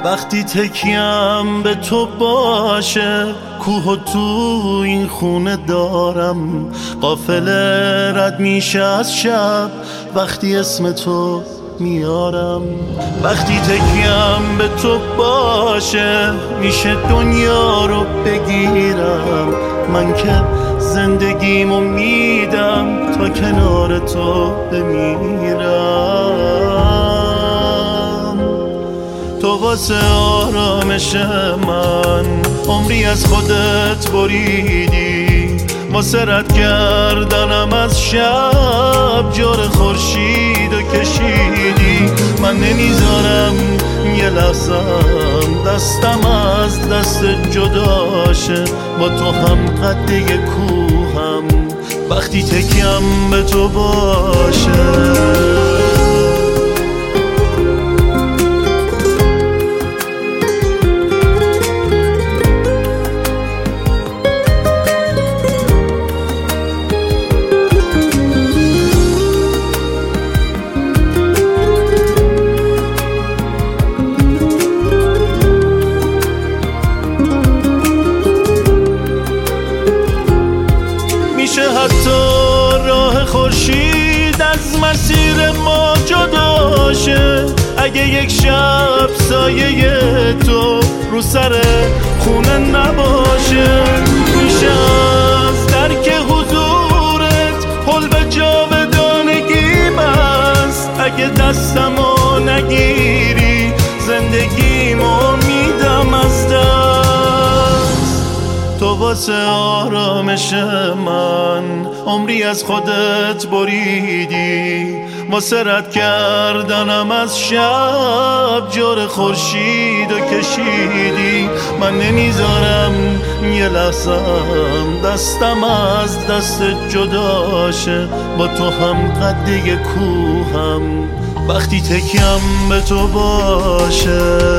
وقتی تکیم به تو باشه، کوه و تو این خونه دارم. قافله رد میشه از شب وقتی اسم تو میارم. وقتی تکیم به تو باشه، میشه دنیا رو بگیرم. من که زندگیمو میدم تا کنار تو بمیرم. تو واسه آرامش من عمری از خودت بریدی، واسه رد کردنم از شب جور خورشید و کشیدی. من نمیذارم یه لحظم دستم از دست جداشه، با تو هم قده کوهم وقتی تکیم به تو باشه. میشه حتی راه خورشید از مسیر ما جدا شه، اگه یک شب سایه تو رو سر خونه نباشه. میشه از درک حضورت پل به جاودانگی بست، اگه دستمو نگیری زندگیمو میدم از دست. تو واسه آرامش من عمری از خودت بریدی، واسه رد کردنم از شب جور خورشید و کشیدی. من نمیذارم یه لحظم دستم از دست جداشه، با تو هم قده کوهم وقتی تکیم به تو باشه.